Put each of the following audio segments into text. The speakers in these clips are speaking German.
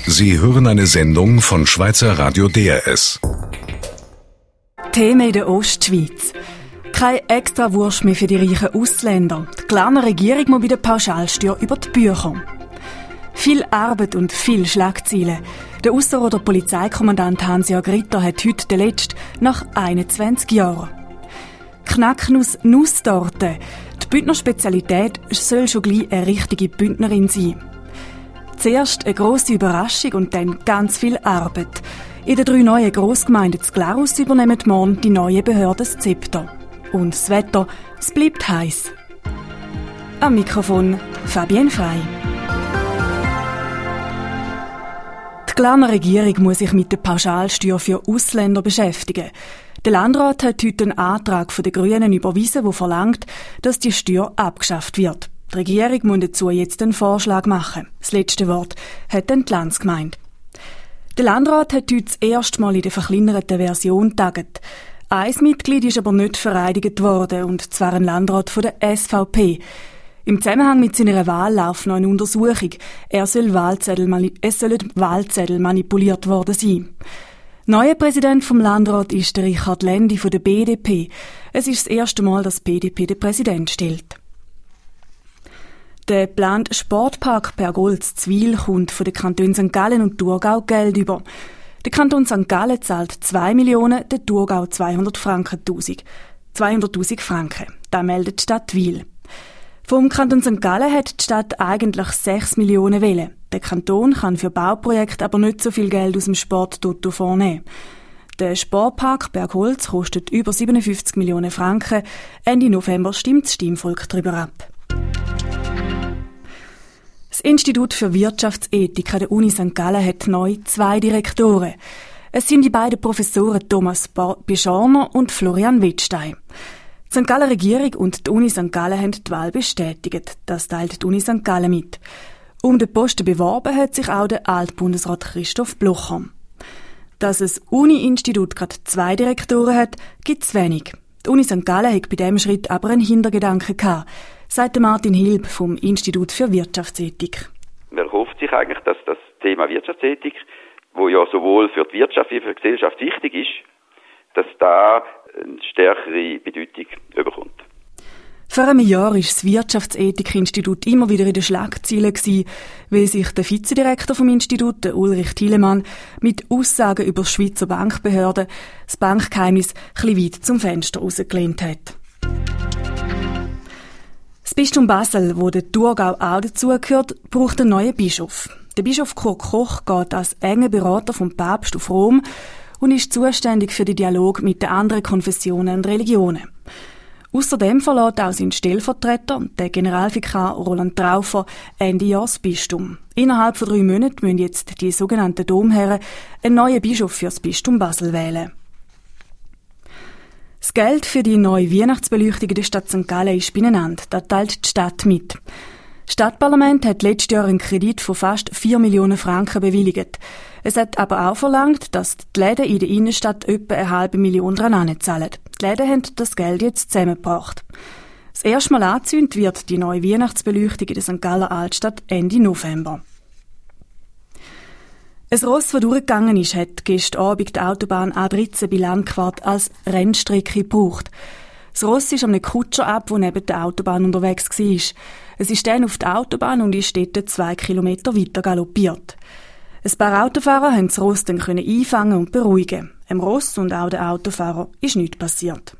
Sie hören eine Sendung von Schweizer Radio DRS. Themen in der Ostschweiz. Kein Extrawurst mehr für die reichen Ausländer. Die kleine Regierung muss bei der Pauschalsteuer über die Bücher kommen. Viel Arbeit und viel Schlagzeilen. Der Ausserrhoder Polizeikommandant Hans-Jörg Ritter hat heute den letzten nach 21 Jahren. Knacknuss-Nusstorte. Die Bündner Spezialität soll schon gleich eine richtige Bündnerin sein. Zuerst eine grosse Überraschung und dann ganz viel Arbeit. In den 3 neuen Grossgemeinden zu Glarus übernehmen morgen die neuen Behörden das Zepter. Und das Wetter, es bleibt heiß. Am Mikrofon Fabienne Frey. Die kleine Regierung muss sich mit der Pauschalsteuer für Ausländer beschäftigen. Der Landrat hat heute einen Antrag der Grünen überwiesen, der verlangt, dass die Steuer abgeschafft wird. Die Regierung muss dazu jetzt einen Vorschlag machen. Das letzte Wort hat dann die Landsgemeinde. Der Landrat hat heute das erste Mal in der verkleinerten Version tagt. Ein Mitglied ist aber nicht vereidigt worden, und zwar ein Landrat von der SVP. Im Zusammenhang mit seiner Wahl läuft noch eine Untersuchung. Es sollen Wahlzettel manipuliert worden sein. Neuer Präsident vom Landrat ist der Richard Lendi von der BDP. Es ist das erste Mal, dass die BDP den Präsident stellt. Der geplante Sportpark Pergolz-Zwil kommt von den Kantonen St. Gallen und Thurgau Geld über. Der Kanton St. Gallen zahlt 2 Millionen, der Thurgau 200.000 Franken. Das meldet die Stadt Wil. Vom Kanton St. Gallen hat die Stadt eigentlich 6 Millionen wollen. Der Kanton kann für Bauprojekte aber nicht so viel Geld aus dem Sporttotto vornehmen. Der Sportpark Bergholz kostet über 57 Millionen Franken. Ende November stimmt das Stimmvolk darüber ab. Das Institut für Wirtschaftsethik an der Uni St. Gallen hat neu 2 Direktoren. Es sind die beiden Professoren Thomas Bischorner und Florian Wettstein. Die St. Gallen Regierung und die Uni St. Gallen haben die Wahl bestätigt. Das teilt die Uni St. Gallen mit. Um den Posten beworben hat sich auch der Altbundesrat Christoph Blocher. Dass ein Uni-Institut gerade 2 Direktoren hat, gibt es wenig. Die Uni St. Gallen hat bei diesem Schritt aber einen Hintergedanken gehabt, sagt Martin Hilb vom Institut für Wirtschaftsethik. Man erhofft sich eigentlich, dass das Thema Wirtschaftsethik, wo ja sowohl für die Wirtschaft wie für die Gesellschaft wichtig ist, dass da eine stärkere Bedeutung bekommt. Vor einem Jahr war das Wirtschaftsethikinstitut immer wieder in den Schlagzeilen, weil sich der Vizedirektor vom Institut, der Ulrich Thielemann, mit Aussagen über die Schweizer Bankbehörden das Bankgeheimnis ein bisschen weit zum Fenster rausgelehnt hat. Das Bistum Basel, wo der Thurgau auch dazugehört, braucht einen neuen Bischof. Der Bischof Kurt Koch geht als enger Berater vom Papst auf Rom und ist zuständig für den Dialog mit den anderen Konfessionen und Religionen. Außerdem verlässt auch sein Stellvertreter, der Generalvikar Roland Traufer, Ende Jahr das Bistum. Innerhalb von 3 Monaten müssen jetzt die sogenannten Domherren einen neuen Bischof für das Bistum Basel wählen. Das Geld für die neue Weihnachtsbeleuchtung in der Stadt St. Gallen ist beieinander. Das teilt die Stadt mit. Das Stadtparlament hat letztes Jahr einen Kredit von fast 4 Millionen Franken bewilligt. Es hat aber auch verlangt, dass die Läden in der Innenstadt etwa 500.000 dran zahlen. Die Läden haben das Geld jetzt zusammengebracht. Das erste Mal angezündet wird die neue Weihnachtsbeleuchtung in der St. Galler Altstadt Ende November. Ein Ross, das durchgegangen ist, hat gestern Abend die Autobahn A13 bei Landquart als Rennstrecke gebraucht. Das Ross ist an einem Kutscher ab, der neben der Autobahn unterwegs war. Es ist dann auf die Autobahn und ist dort 2 Kilometer weiter galoppiert. Ein paar Autofahrer konnten das Ross dann einfangen und beruhigen. Dem Ross und auch der Autofahrer ist nichts passiert.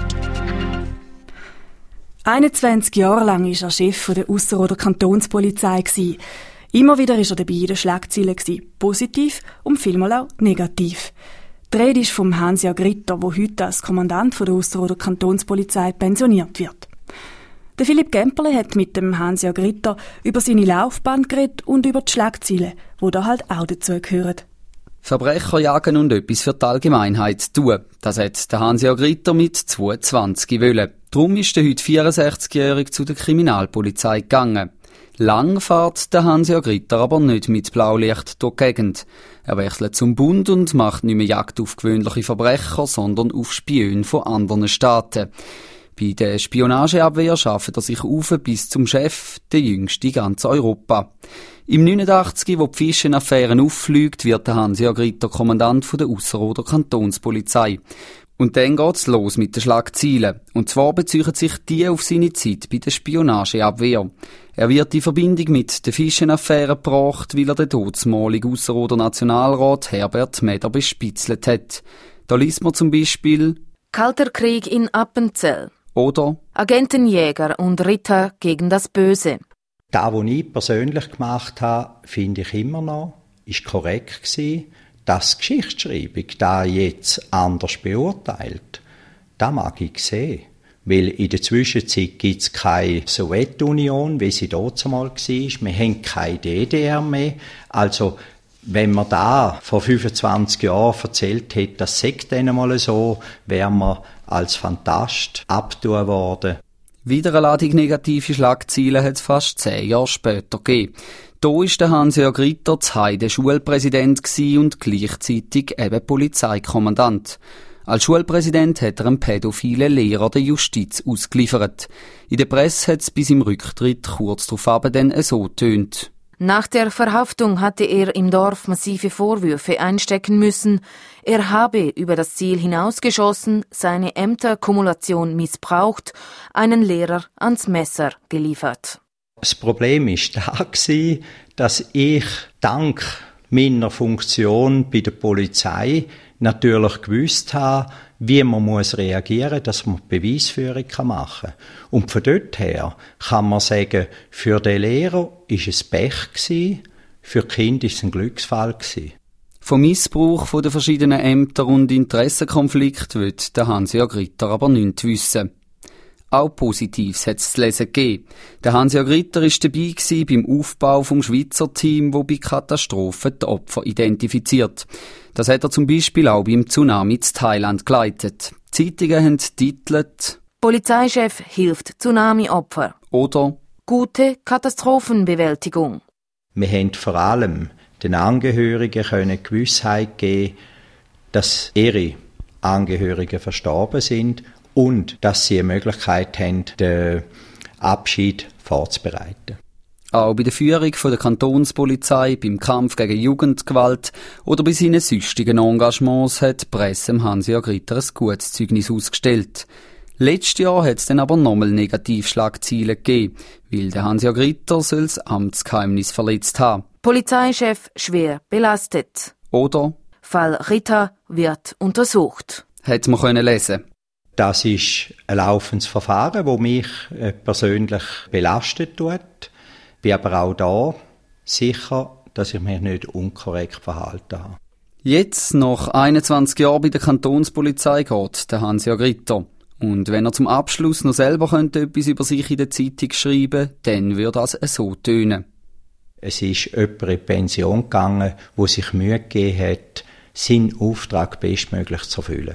21 Jahre lang war er Chef der Ausserrhoder Kantonspolizei. Immer wieder war er dabei in den Schlagzeilen, positiv und vielmal auch negativ. Die Rede ist vom Hans-Jörg Ritter, der heute als Kommandant der Ausserrhoder Kantonspolizei pensioniert wird. Der Philipp Gemperle hat mit dem Hans-Jörg Ritter über seine Laufbahn geredet und über die Schlagzeilen, die da halt auch dazugehören. Verbrecher jagen und etwas für die Allgemeinheit tun. Das hat der Hans-Jörg Ritter mit 22 wollen. Darum ist der heute 64-Jährige zu der Kriminalpolizei gegangen. Lang fährt der Hans-Jörg Ritter aber nicht mit Blaulicht durch die Gegend. Er wechselt zum Bund und macht nicht mehr Jagd auf gewöhnliche Verbrecher, sondern auf Spione von anderen Staaten. Bei der Spionageabwehr schafft er sich auf bis zum Chef, der jüngste in ganz Europa. Im 89, wo die Fischenaffären auffliegt, wird der Hans-Jörg Ritter Kommandant der Ausserrhoder Kantonspolizei. Und dann geht's los mit den Schlagzeilen. Und zwar beziehen sich die auf seine Zeit bei der Spionageabwehr. Er wird in Verbindung mit der Fischenaffäre gebracht, weil er den todesmaligen Ausserrhoder Nationalrat Herbert Meder bespitzelt hat. Da liest man zum Beispiel Kalter Krieg in Appenzell. Oder Agentenjäger und Ritter gegen das Böse. Das, was ich persönlich gemacht habe, finde ich immer noch, ist korrekt gewesen. Dass die Geschichtsschreibung da jetzt anders beurteilt, das mag ich sehen. Weil in der Zwischenzeit gibt es keine Sowjetunion, wie sie dort einmal war. Wir haben keine DDR mehr. Also, wenn man da vor 25 Jahren erzählt hätte, das sei dann einmal so, wäre man als Phantast abgetan worden. Wieder eine Ladung negative Schlagzeilen hat es fast 10 Jahre später gegeben. Da war der Hans-Jörg Ritter zu Heide Schulpräsident und gleichzeitig eben Polizeikommandant. Als Schulpräsident hat er einen pädophilen Lehrer der Justiz ausgeliefert. In der Presse hat es bis im Rücktritt kurz darauf dann so tönt. Nach der Verhaftung hatte er im Dorf massive Vorwürfe einstecken müssen. Er habe über das Ziel hinausgeschossen, seine Ämterkumulation missbraucht, einen Lehrer ans Messer geliefert. Das Problem war da, dass ich dank meiner Funktion bei der Polizei natürlich gewusst habe, wie man reagieren muss, dass man Beweisführung machen kann. Und von dort her kann man sagen, für den Lehrer war es Pech gewesen, für die Kinder war es ein Glücksfall gewesen. Vom Missbrauch von den verschiedenen Ämtern und Interessenkonflikten will der Hans-Jörg Ritter aber nichts wissen. Auch Positives hat es zu lesen gegeben. Der Hans-Jörg Ritter war dabei beim Aufbau vom Schweizer Team, das bei Katastrophen die Opfer identifiziert. Das hat er zum Beispiel auch beim Tsunami in Thailand geleitet. Zeitungen haben titelt Polizeichef hilft Tsunami-Opfer. Oder Gute Katastrophenbewältigung. Wir haben vor allem den Angehörigen Gewissheit geben, dass ihre Angehörigen verstorben sind und dass sie eine Möglichkeit haben, den Abschied vorzubereiten. Auch bei der Führung der Kantonspolizei, beim Kampf gegen Jugendgewalt oder bei seinen sonstigen Engagements hat die Presse Hans-Jörg Ritter ein gutes Zeugnis ausgestellt. Letztes Jahr hat es dann aber nochmal Negativschlagzeilen gegeben, weil der Hans-Jörg Ritter soll das Amtsgeheimnis verletzt haben. Polizeichef schwer belastet. Oder Fall Ritter wird untersucht. Hätte man können lesen. Das ist ein laufendes Verfahren, das mich persönlich belastet tut. Ich bin aber auch da sicher, dass ich mich nicht unkorrekt verhalten habe. Jetzt, nach 21 Jahren bei der Kantonspolizei, geht der Hans-Jörg Ritter. Und wenn er zum Abschluss noch selber könnte etwas über sich in der Zeitung schreiben, dann würde das so tönen. Es ist jemand in die Pension gegangen, der sich Mühe gegeben hat, seinen Auftrag bestmöglich zu erfüllen.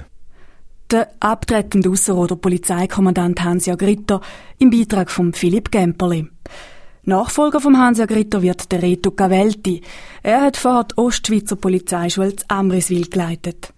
Der abtretende Ausserrhoder Polizeikommandant Hans-Jörg Ritter im Beitrag von Philipp Gemperli. Nachfolger von Hans-Jörg Ritter wird der Reto Cavelti. Er hat vorher die Ostschweizer Polizeischule in Amriswil geleitet.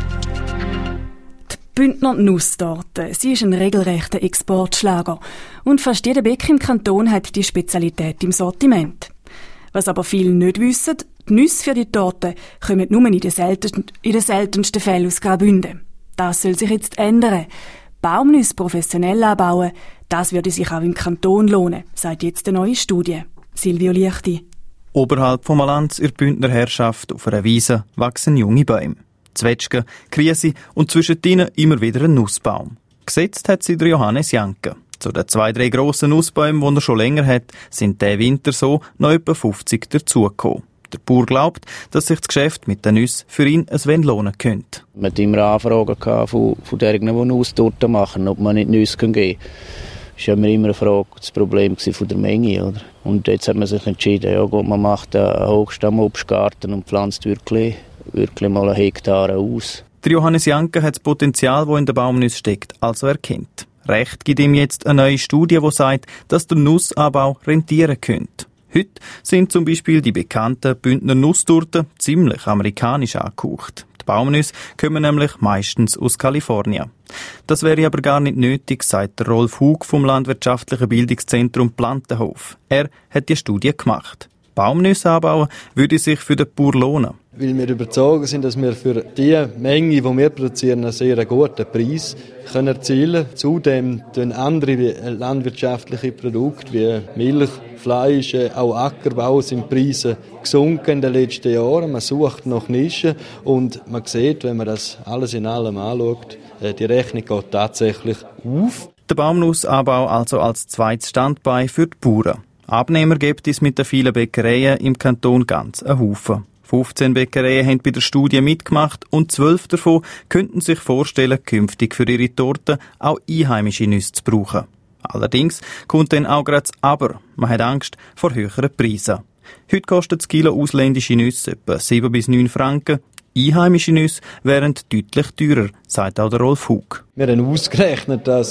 Die Bündner Nusstorte. Sie ist ein regelrechter Exportschlager. Und fast jeder Bäcker im Kanton hat die Spezialität im Sortiment. Was aber viele nicht wissen, die Nüsse für die Torte kommen nur in den seltensten Fällen aus Graubünden. Das soll sich jetzt ändern. Baumnüsse professionell anbauen, das würde sich auch im Kanton lohnen, sagt jetzt eine neue Studie. Silvio Liechti. Oberhalb vom Alanz in der Bündner Herrschaft auf einer Wiese wachsen junge Bäume. Zwetschgen, Kriese und zwischen ihnen immer wieder ein Nussbaum. Gesetzt hat sie der Johannes Janke. Zu den 2-3 grossen Nussbäumen, die er schon länger hat, sind diesen Winter so noch etwa 50 dazugekommen. Der Bauer glaubt, dass sich das Geschäft mit den Nüssen für ihn ein wenig lohnen könnte. Wir hatten immer Anfragen von denen, die Nusstorten machen, ob man nicht Nüsse geben kann. Das war immer eine Frage, das Problem von der Menge. Oder? Und jetzt hat man sich entschieden, ja gut, man macht einen Hochstamm-Obstgarten und pflanzt wirklich mal 1 Hektar aus. Der Johannes Janke hat das Potenzial, das in der Baumnüsse steckt, also erkannt. Recht gibt ihm jetzt eine neue Studie, die sagt, dass der Nussanbau rentieren könnte. Heute sind zum Beispiel die bekannten Bündner Nusstorten ziemlich amerikanisch angehaucht. Die Baumnüsse kommen nämlich meistens aus Kalifornien. Das wäre aber gar nicht nötig, sagt Rolf Hug vom Landwirtschaftlichen Bildungszentrum Plantenhof. Er hat die Studie gemacht. Baumnüsse anbauen würde sich für den Bauer lohnen. Weil wir überzeugt sind, dass wir für die Menge, die wir produzieren, einen sehr guten Preis können erzielen können. Zudem können andere landwirtschaftliche Produkte wie Milch, Fleisch, auch Ackerbau sind Preise gesunken in den letzten Jahren. Man sucht nach Nischen und man sieht, wenn man das alles in allem anschaut, die Rechnung geht tatsächlich auf. Der Baumnussanbau also als zweites Standbein für die Bauern. Abnehmer gibt es mit den vielen Bäckereien im Kanton ganz einen Haufen. 15 Bäckereien haben bei der Studie mitgemacht und 12 davon könnten sich vorstellen, künftig für ihre Torten auch einheimische Nüsse zu brauchen. Allerdings kommt dann auch gerade das Aber. Man hat Angst vor höheren Preisen. Heute kostet das Kilo ausländische Nüsse etwa 7 bis 9 Franken. Einheimische Nüsse wären deutlich teurer, sagt auch der Rolf Hug. Wir haben ausgerechnet, dass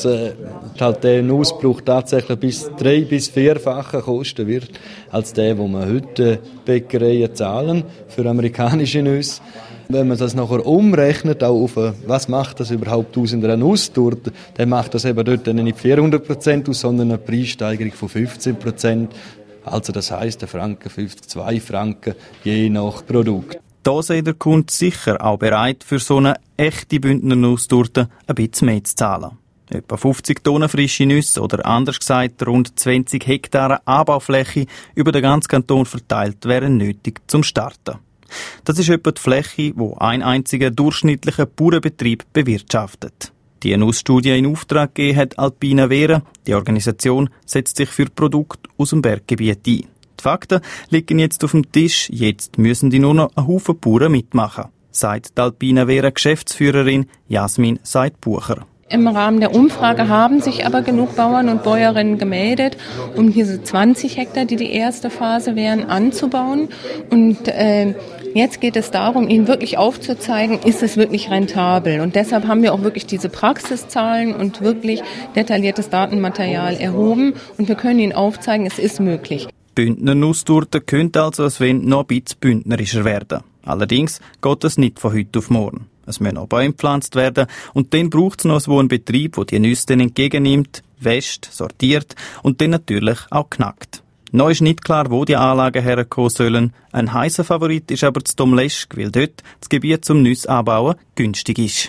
der Nussbrauch tatsächlich bis 3- bis 4-facher kosten wird, als der, wo wir heute Bäckereien zahlen für amerikanische Nüsse. Wenn man das nachher umrechnet, auch auf was macht das überhaupt aus in einer Nusstorte, dann macht das eben dort nicht 400% aus, sondern eine Preissteigerung von 15%. Also das heisst, 1 Franken 50, 2 Franken je nach Produkt. Da sei der Kunde sicher auch bereit, für so eine echte Bündner Nusstorte ein bisschen mehr zu zahlen. Etwa 50 Tonnen frische Nüsse oder anders gesagt rund 20 Hektare Anbaufläche über den ganzen Kanton verteilt wären nötig zum Starten. Das ist etwa die Fläche, wo ein einziger durchschnittlicher Bauernbetrieb bewirtschaftet. Die Nussstudie in Auftrag gegeben hat Alpina Vera. Die Organisation setzt sich für Produkte aus dem Berggebiet ein. Die Fakten liegen jetzt auf dem Tisch, jetzt müssen die nur noch ein Haufen Bauern mitmachen, sagt die Alpina Vera Geschäftsführerin Jasmin Seid-Bucher. Im Rahmen der Umfrage haben sich aber genug Bauern und Bäuerinnen gemeldet, um diese 20 Hektar, die erste Phase wären, anzubauen. Und jetzt geht es darum, ihnen wirklich aufzuzeigen, ist es wirklich rentabel. Und deshalb haben wir auch wirklich diese Praxiszahlen und wirklich detailliertes Datenmaterial erhoben. Und wir können ihnen aufzeigen, es ist möglich. Bündner Nusstorte könnte also als wenn noch ein bisschen bündnerischer werden. Allerdings geht das nicht von heute auf morgen. Es müssen noch Bäume gepflanzt werden und dann braucht es noch einen Betrieb, der die Nüsse dann entgegennimmt, wäscht, sortiert und dann natürlich auch knackt. Noch ist nicht klar, wo die Anlagen herkommen sollen. Ein heißer Favorit ist aber das Domleschg, weil dort das Gebiet zum Nüsse-Anbauen günstig ist.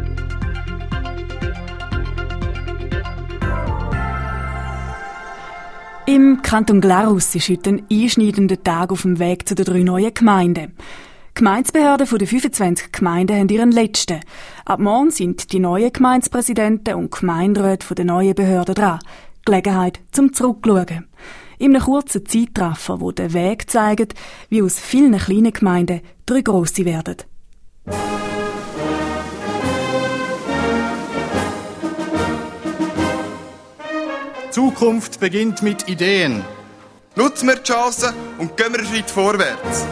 Im Kanton Glarus ist heute ein einschneidender Tag auf dem Weg zu den 3 neuen Gemeinden. Die Gemeindebehörden von den 25 Gemeinden haben ihren letzten. Ab morgen sind die neuen Gemeindepräsidenten und Gemeinderäte der neuen Behörden dran. Gelegenheit zum Zurückschauen. In einem kurzen Zeitraffer, wo der Weg zeigt, wie aus vielen kleinen Gemeinden 3 grosse werden. Zukunft beginnt mit Ideen. Nutzen wir die Chancen und gehen wir einen Schritt vorwärts.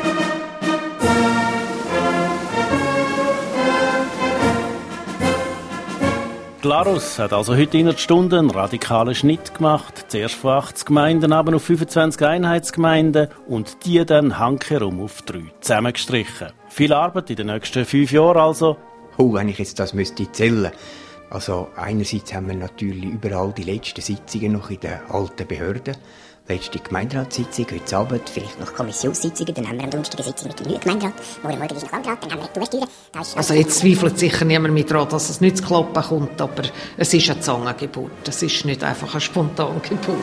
Glarus hat also heute in einer Stunde einen radikalen Schnitt gemacht. Zuerst von 80 Gemeinden aber auf 25 Einheitsgemeinden und die dann handkehrum auf 3 zusammengestrichen. Viel Arbeit in den nächsten 5 Jahren also. Wenn ich jetzt das müsste zählen. Also einerseits haben wir natürlich überall die letzten Sitzungen noch in den alten Behörden. Letzte Gemeinderatssitzung, heute Abend. Vielleicht noch Kommissionssitzungen, dann haben wir am Donnerstag eine Sitzung mit dem neuen Gemeinderat. Morgen ist noch Landrat, dann haben wir die Ouvertüre. Also jetzt zweifelt sicher niemand mehr daran, dass es nicht zu klappen kommt, aber es ist eine Zangengeburt. Es ist nicht einfach eine Spontangeburt.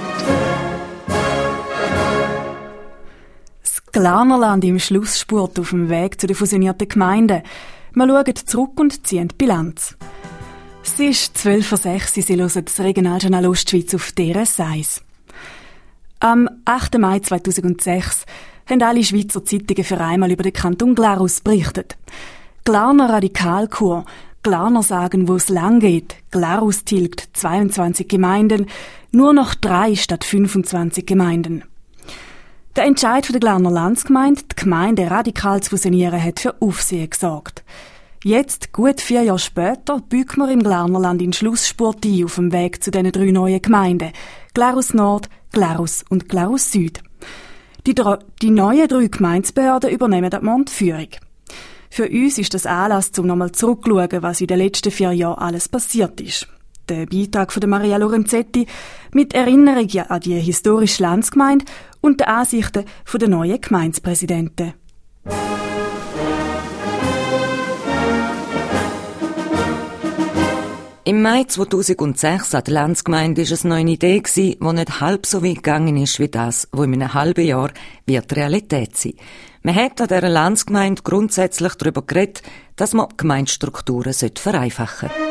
Das Glarnerland im Schlussspurt auf dem Weg zu den fusionierten Gemeinden. Wir schauen zurück und ziehen die Bilanz. Es ist 12:06 Uhr, Sie hören das Regionaljournal Ostschweiz auf DRS 1. Am 8. Mai 2006 haben alle Schweizer Zeitungen für einmal über den Kanton Glarus berichtet. Glarner Radikalkur, Glarner sagen, wo es lang geht. Glarus tilgt 22 Gemeinden, nur noch 3 statt 25 Gemeinden. Der Entscheid der Glarner Landsgemeinde, die Gemeinde radikal zu fusionieren, hat für Aufsehen gesorgt. Jetzt, gut 4 Jahre später, biegen wir im Glarnerland in Schlussspurt ein auf dem Weg zu diesen 3 neuen Gemeinden. Glarus Nord, Glarus und Glarus Süd. Die neuen 3 Gemeindebehörden übernehmen ab morgen die Führung. Für uns ist das Anlass, um nochmal zurückzuschauen, was in den letzten 4 Jahren alles passiert ist. Der Beitrag von Maria Lorenzetti mit Erinnerungen an die historische Landsgemeinde und den Ansichten der neuen Gemeindepräsidenten. Im Mai 2006 an der Landsgemeinde war es noch eine Idee, die nicht halb so weit gegangen ist wie das, was in einem halben Jahr wird Realität sein. Man hat an dieser Landsgemeinde grundsätzlich darüber geredet, dass man die Gemeindestrukturen vereinfachen sollte.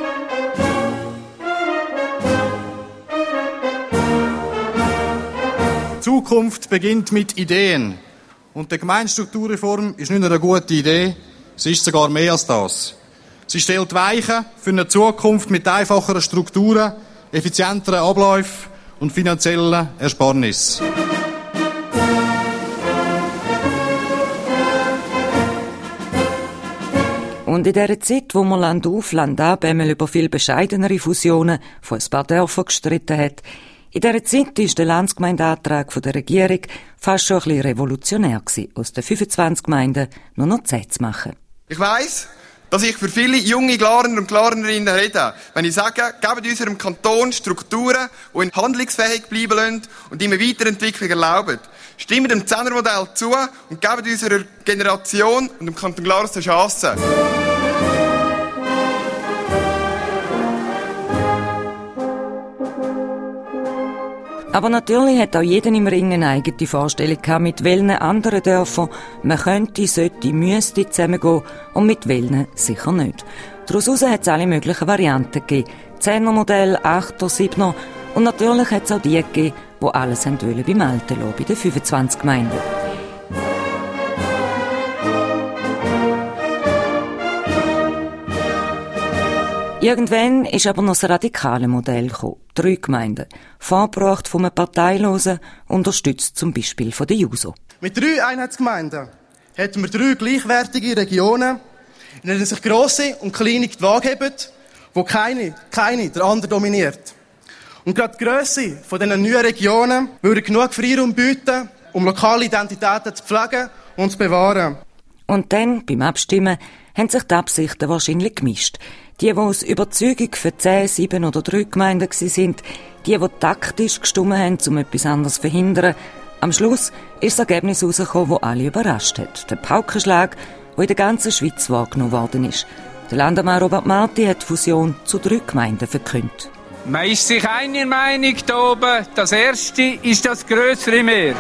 Zukunft beginnt mit Ideen. Und die Gemeindestrukturreform ist nicht nur eine gute Idee, sie ist sogar mehr als das. Sie stellt Weichen für eine Zukunft mit einfacheren Strukturen, effizienteren Abläufen und finanziellen Ersparnissen. Und in dieser Zeit, wo man Land auf, Land ab einmal über viel bescheidenere Fusionen von ein paar Dörfern gestritten hat, in dieser Zeit war der Landsgemeindeantrag der Regierung fast schon ein bisschen revolutionär gewesen, aus den 25 Gemeinden nur noch 10 zu machen. Ich weiss, dass ich für viele junge Glarner und Glarnerinnen rede, wenn ich sage, geben unserem Kanton Strukturen, die ihn handlungsfähig bleiben lassen und ihm eine Weiterentwicklung erlauben. Stimmen dem 10er-Modell zu und geben unserer Generation und dem Kanton Glarus eine Chance. Aber natürlich hat auch jeder im Ring eine eigene Vorstellung gehabt, mit welchen anderen Dörfern man könnte, sollte, müsste zusammengehen und mit welchen sicher nicht. Daraus hat es alle möglichen Varianten gegeben. 10er-Modell, 8er, 7er und natürlich hat es auch die gegeben, die alles wollten beim Alten lassen, bei den 25 Gemeinden. Irgendwann ist aber noch das radikale Modell gekommen. 3 Gemeinden. Vorgebracht von einem Parteilosen, unterstützt zum Beispiel von der JUSO. Mit 3 Einheitsgemeinden hätten wir 3 gleichwertige Regionen, in denen sich grosse und kleine die Waage heben, wo keine der andere dominiert. Und gerade die Grösse von diesen neuen Regionen würde genug Freiraum bieten, um lokale Identitäten zu pflegen und zu bewahren. Und dann, beim Abstimmen, haben sich die Absichten wahrscheinlich gemischt. Die aus Überzeugung für 10, 7 oder 3 Gemeinden waren, die taktisch gestimmt haben, um etwas anderes zu verhindern. Am Schluss ist das Ergebnis herausgekommen, das alle überrascht hat. Der Paukenschlag, der in der ganzen Schweiz wahrgenommen worden ist. Der Landemann Robert Marti hat die Fusion zu 3 Gemeinden verkündet. Man ist sich einer Meinung hier oben, das erste ist das grössere Meer.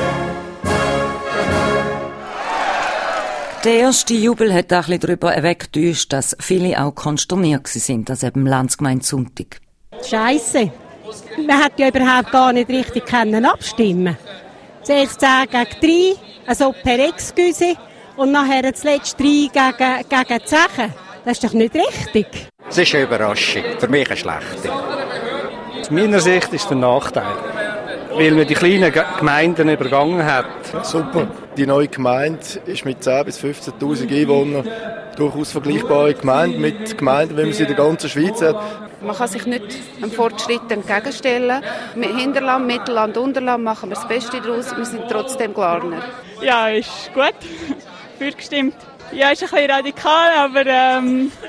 Der erste Jubel hat auch ein bisschen darüber weggetäuscht, dass viele auch konsterniert sind, dass eben Landsgemeinde-Sonntag. Scheisse. Man hat ja überhaupt gar nicht richtig abstimmen. Zuerst 10 gegen 3, also per Excuse, und nachher zuletzt 3 gegen 10. Das ist doch nicht richtig. Es ist eine Überraschung, für mich eine schlechte. Aus meiner Sicht ist es ein Nachteil, weil man die kleinen Gemeinden übergangen hat. Super. Die neue Gemeinde ist mit 10.000 bis 15.000 Einwohnern durchaus vergleichbare Gemeinde mit Gemeinden, wie man sie in der ganzen Schweiz hat. Man kann sich nicht einem Fortschritt entgegenstellen. Mit Hinterland, Mittelland, Unterland machen wir das Beste daraus. Wir sind trotzdem Glarner. Ja, ist gut. Für gestimmt. Ja, ist ein bisschen radikal, aber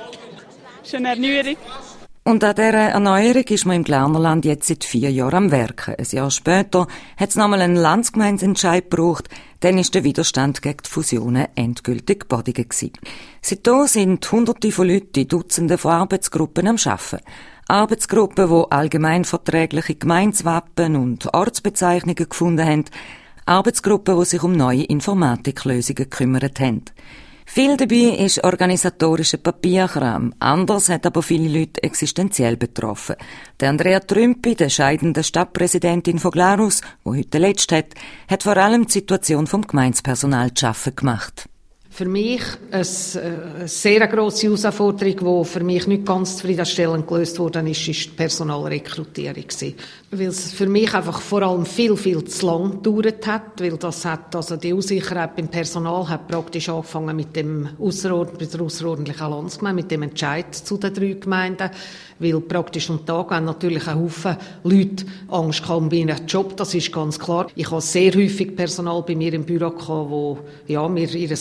ist eine Erneuerung. Und an dieser Erneuerung ist man im Glarnerland jetzt seit 4 Jahren am Werken. Ein Jahr später hat es nochmal einen Landsgemeindeentscheid gebraucht, dann ist der Widerstand gegen die Fusionen endgültig geboten gewesen. Seitdem sind Hunderte von Leuten in Dutzenden von Arbeitsgruppen am Arbeiten. Arbeitsgruppen, die allgemeinverträgliche Gemeindewappen und Ortsbezeichnungen gefunden haben. Arbeitsgruppen, die sich um neue Informatiklösungen gekümmert haben. Viel dabei ist organisatorischer Papierkram. Anders hat aber viele Leute existenziell betroffen. Der Andrea Trümpi, der scheidende Stadtpräsidentin von Glarus, die heute den letzten hat vor allem die Situation vom Gemeindepersonal zu schaffen gemacht. Für mich eine sehr grosse Herausforderung, die für mich nicht ganz zufriedenstellend gelöst worden ist die Personalrekrutierung. Weil es für mich einfach vor allem viel zu lang gedauert hat, weil die Unsicherheit beim Personal hat praktisch angefangen mit der ausserordentlichen Landsgemeinde, mit dem Entscheid zu den 3 Gemeinden, weil praktisch am Tag haben natürlich ein Haufen Leute Angst haben bei ihrem Job, das ist ganz klar. Ich habe sehr häufig Personal bei mir im Büro gehabt, wo mir ihr Leid geklagt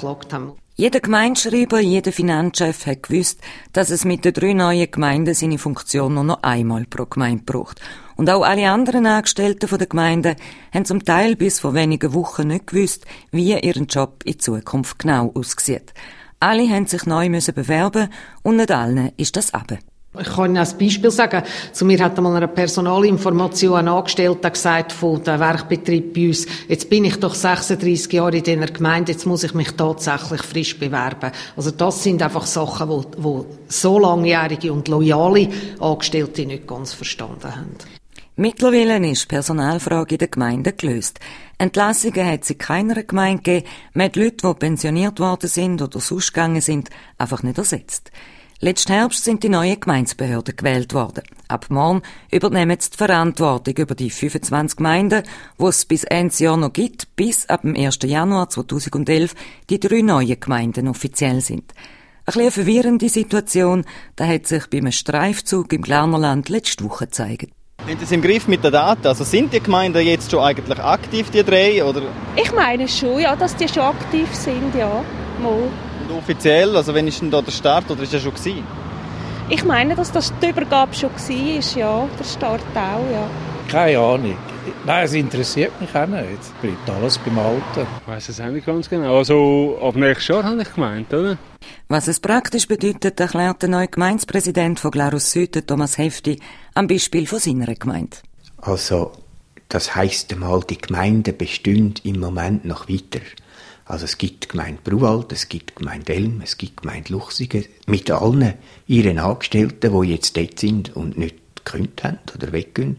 beklagt haben. Jeder Gemeindeschreiber, jeder Finanzchef hat gewusst, dass es mit den 3 neuen Gemeinden seine Funktion nur noch einmal pro Gemeinde braucht. Und auch alle anderen Angestellten der Gemeinden haben zum Teil bis vor wenigen Wochen nicht gewusst, wie ihr Job in Zukunft genau aussieht. Alle haben sich neu bewerben und nicht allen ist das runter. Ich kann Ihnen als Beispiel sagen, zu mir hat einmal eine Personalinformation ein Angestellter gesagt von dem Werkbetrieb bei uns, jetzt bin ich doch 36 Jahre in dieser Gemeinde, jetzt muss ich mich tatsächlich frisch bewerben. Also das sind einfach Sachen, wo so langjährige und loyale Angestellte nicht ganz verstanden haben. Mittlerweile ist die Personalfrage in der Gemeinde gelöst. Entlassungen hat es in keiner Gemeinde gegeben, man hat Leute, die pensioniert worden sind oder sonst gegangen sind, einfach nicht ersetzt. Letzten Herbst sind die neuen Gemeindebehörden gewählt worden. Ab morgen übernehmen sie die Verantwortung über die 25 Gemeinden, die es bis Ende Jahr noch gibt, bis ab dem 1. Januar 2011 die 3 neuen Gemeinden offiziell sind. Ein bisschen eine verwirrende Situation, da hat sich beim Streifzug im Glarnerland letzte Woche gezeigt. Haben Sie es im Griff mit den Daten? Also sind die Gemeinden jetzt schon eigentlich aktiv, die 3? Oder? Ich meine schon, ja, dass die schon aktiv sind, ja. Mal. Und offiziell, also wann ist denn da der Start oder ist er schon gewesen? Ich meine, dass das die Übergabe schon war, ja, der Start auch, ja. Keine Ahnung. Nein, es interessiert mich auch nicht. Es bleibt alles beim Alten. Ich weiss es auch nicht ganz genau. Also ab nächstes Jahr habe ich gemeint, oder? Was es praktisch bedeutet, erklärt der neue Gemeindepräsident von Glarus Süd, Thomas Hefti, am Beispiel von seiner Gemeinde. Also, das heisst einmal, die Gemeinden bestehen im Moment noch weiter. Also es gibt die Gemeinde Bruwald, es gibt die Gemeinde Elm, es gibt die Gemeinde Luchsige, mit allen ihren Angestellten, die jetzt dort sind und nicht gekündigt haben oder weggehen.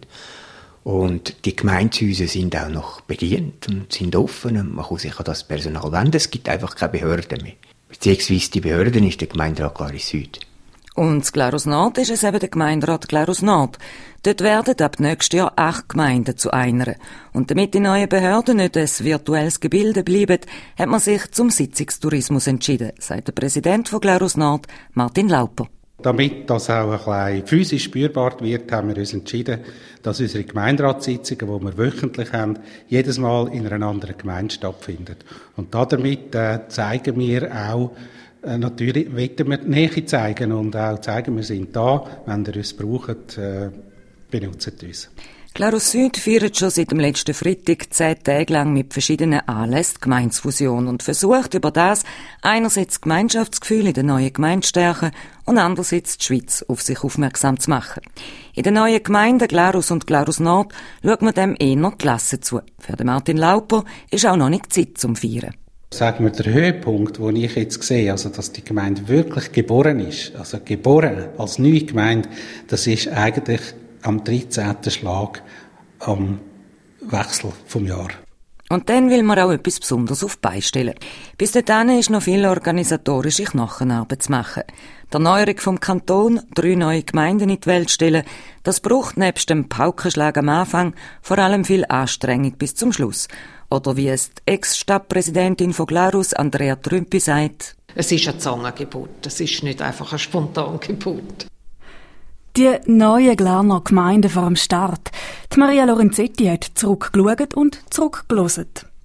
Und die Gemeindehäuser sind auch noch bedient und sind offen und man kann sich an das Personal wenden. Es gibt einfach keine Behörden mehr. Beziehungsweise die Behörden ist der Gemeinderat Glarus Süd. Und in Glarus Nord ist es eben der Gemeinderat Glarus Nord. Dort werden ab nächstes Jahr 8 Gemeinden zu einer. Und damit die neuen Behörden nicht ein virtuelles Gebilde bleiben, hat man sich zum Sitzungstourismus entschieden, sagt der Präsident von Glarus Nord, Martin Lauper. Damit das auch ein bisschen physisch spürbar wird, haben wir uns entschieden, dass unsere Gemeinderatssitzungen, die wir wöchentlich haben, jedes Mal in einer anderen Gemeinde stattfinden. Und damit zeigen wir auch, natürlich wollen wir die Nähe zeigen und auch zeigen, wir sind da, wenn ihr uns braucht, benutzt uns. Glarus Süd feiert schon seit dem letzten Freitag 10 Tage lang mit verschiedenen Anlässen die Gemeindefusion und versucht über das einerseits das Gemeinschaftsgefühl in der neuen Gemeinde zu stärken und andererseits die Schweiz auf sich aufmerksam zu machen. In den neuen Gemeinden Glarus und Glarus Nord schaut man dem eher gelassen zu. Für den Martin Lauper ist auch noch nicht Zeit zum Feiern. Sagen wir, der Höhepunkt, den ich jetzt sehe, also dass die Gemeinde wirklich geboren ist, also geboren als neue Gemeinde, das ist eigentlich am 13. Schlag am Wechsel vom Jahr. Und dann will man auch etwas Besonderes auf die Beine stellen. Bis dahin ist noch viel organisatorische Knochenarbeit zu machen. Die Erneuerung vom Kanton, 3 neue Gemeinden in die Welt stellen, das braucht nebst dem Paukenschlag am Anfang vor allem viel Anstrengung bis zum Schluss. Oder wie es die Ex-Stadtpräsidentin von Glarus, Andrea Trümpi, sagt: Es ist ein Zangengebot, es ist nicht einfach ein Spontangebot. Die neuen Glarner Gemeinden vor dem Start. Die Maria Lorenzetti hat zurückgeschaut und zurückgehört.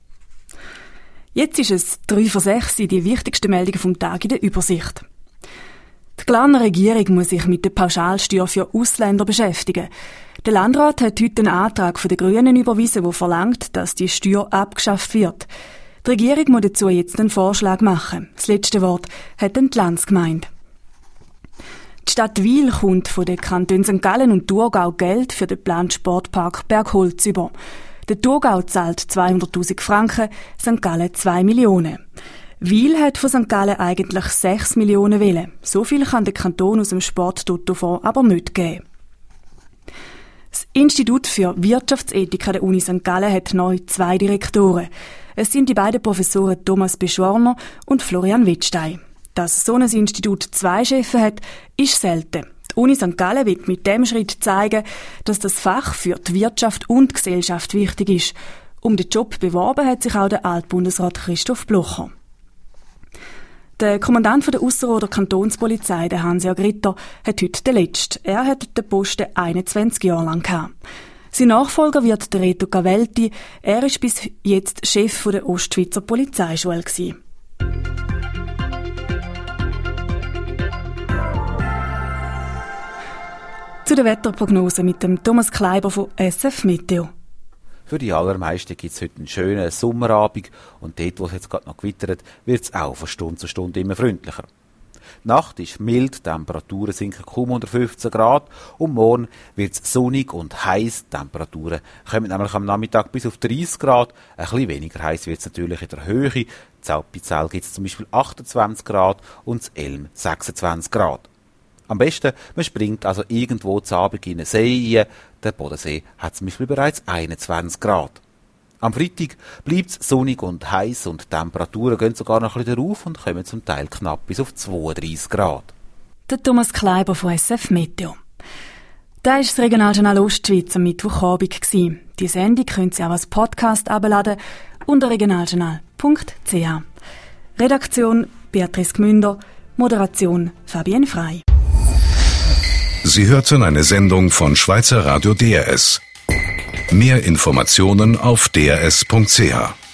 Jetzt ist es 5:03, die wichtigsten Meldungen vom Tag in der Übersicht. Die Glarner Regierung muss sich mit der Pauschalsteuer für Ausländer beschäftigen. Der Landrat hat heute einen Antrag von den Grünen überwiesen, der verlangt, dass die Steuer abgeschafft wird. Die Regierung muss dazu jetzt einen Vorschlag machen. Das letzte Wort hat die Landsgemeinde. Die Stadt Wil kommt von den Kantonen St. Gallen und Thurgau Geld für den geplanten Sportpark Bergholz über. Der Thurgau zahlt 200'000 Franken, St. Gallen 2 Millionen. Wil hat von St. Gallen eigentlich 6 Millionen wollen. So viel kann der Kanton aus dem Sporttottofonds aber nicht geben. Das Institut für Wirtschaftsethik an der Uni St. Gallen hat neu 2 Direktoren. Es sind die beiden Professoren Thomas Beschorner und Florian Wettstein. Dass so ein Institut 2 Chefs hat, ist selten. Die Uni St. Gallen will mit dem Schritt zeigen, dass das Fach für die Wirtschaft und die Gesellschaft wichtig ist. Um den Job beworben hat sich auch der Altbundesrat Christoph Blocher. Der Kommandant der Ausserrhoder Kantonspolizei, der Hans-Jörg Ritter, hat heute den letzten. Er hat den Posten 21 Jahre lang gehabt. Sein Nachfolger wird der Reto Cavelti. Er ist bis jetzt Chef der Ostschweizer Polizeischule gewesen. zu der Wetterprognose mit dem Thomas Kleiber von SF Meteo. Für die allermeisten gibt es heute einen schönen Sommerabend und dort, wo es jetzt gerade noch gewittert, wird es auch von Stunde zu Stunde immer freundlicher. Die Nacht ist mild, die Temperaturen sinken kaum unter 15 Grad und morgen wird es sonnig und heiß. Die Temperaturen kommen nämlich am Nachmittag bis auf 30 Grad. Ein bisschen weniger heiß wird es natürlich in der Höhe. In Zaupizell gibt es zum Beispiel 28 Grad und in Elm 26 Grad. Am besten, man springt also irgendwo zu Abend in einen See rein. Der Bodensee hat zum Beispiel bereits 21 Grad. Am Freitag bleibt es sonnig und heiß und die Temperaturen gehen sogar noch ein bisschen rauf und kommen zum Teil knapp bis auf 32 Grad. Der Thomas Kleiber von SF Meteo. Das war das Regionaljournal Ostschweiz am Mittwochabend. Die Sendung können Sie auch als Podcast abladen unter regionaljournal.ch. Redaktion Beatrice Gmünder, Moderation Fabienne Frey. Sie hörten eine Sendung von Schweizer Radio DRS. Mehr Informationen auf drs.ch.